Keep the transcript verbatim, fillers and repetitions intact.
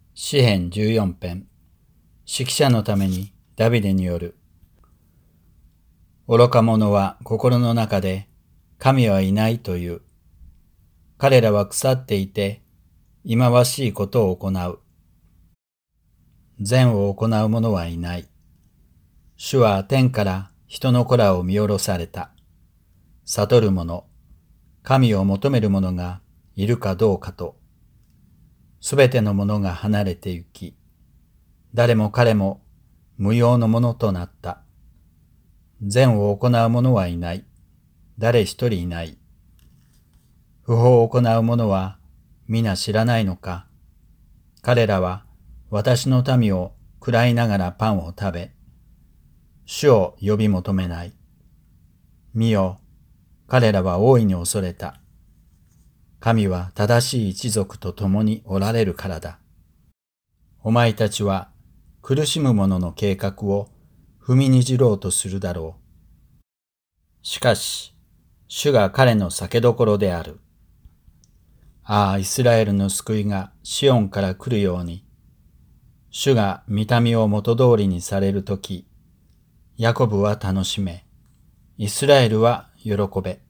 詩編じゅうよん編、指揮者のためにダビデによる。愚か者は心の中で、神はいないという。彼らは腐っていて、忌まわしいことを行う。善を行う者はいない。主は天から人の子らを見下ろされた。悟る者、神を求める者がいるかどうかと。すべての者が離れて行き、誰も彼も無用のものとなった。善を行う者はいない。誰一人いない。不法を行う者は皆知らないのか。彼らは私の民を喰らいながらパンを食べ、主を呼び求めない。見よ、彼らは大いに恐れた。神は正しい一族と共におられるからだ。お前たちは苦しむ者の計画を踏みにじろうとするだろう。しかし、主が彼の酒どころである。ああ、イスラエルの救いがシオンから来るように、主が御民を元通りにされるとき、ヤコブは楽しめ、イスラエルは喜べ。